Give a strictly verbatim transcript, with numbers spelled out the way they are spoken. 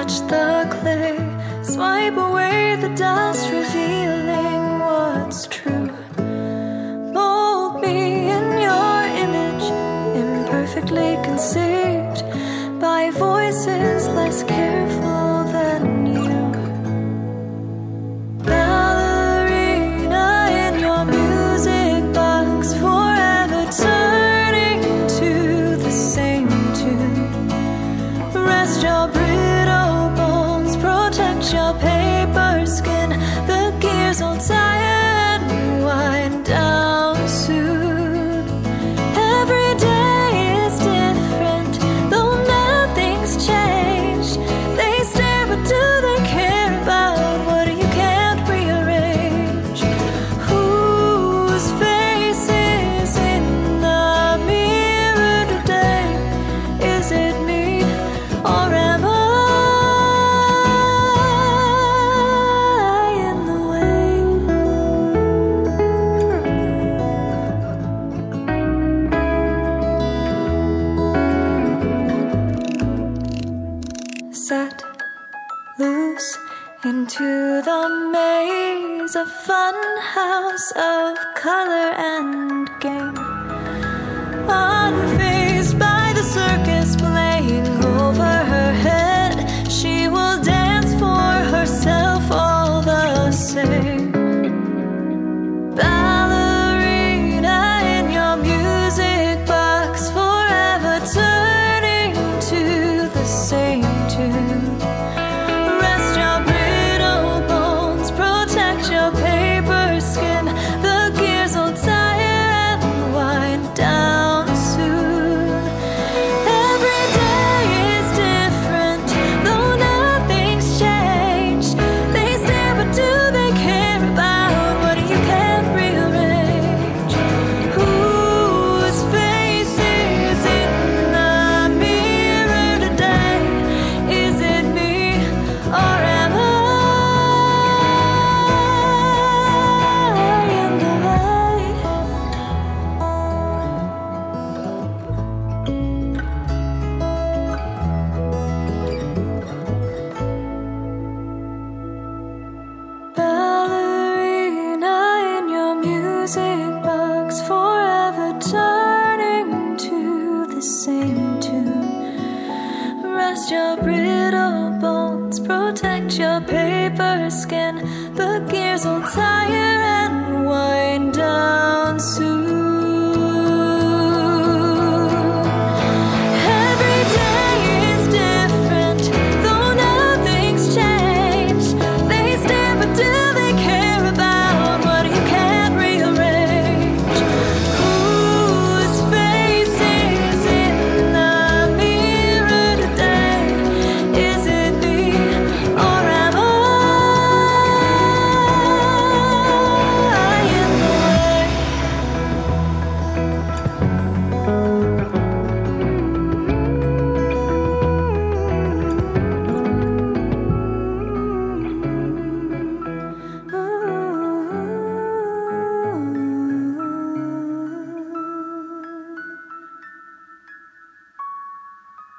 touch the clay, swipe away the dust, revealing what's true. Mold me in your image, imperfectly conceived by voices less careful than you. Ballerina in your music box, forever turning to the same tune. Rest your brittle bones, protect your paper skin. The gears will tired and wind down soon. Every day is different, though nothing's changed. They stare, but do they care about what you can't rearrange? Whose face is in the mirror today? Is it me, or am I in the way? Set loose into the maze, a fun house of color and game. Unfazed by the circus playing over her head, she will dance for herself all the same. Ballerina in your music box, forever turning to the same tune. Rest your brittle bones, protect your paper skin. The gears will tire and wind down soon. Every day is different, though nothing's changed. They stare, but do they care about what you can't rearrange? Whose face is in the mirror today? Is it me, or am I in the way? Ballerina in your music box, forever turning to the same tune. Rest your brittle bones, protect your paper skin. The gears will tire and wind down soon.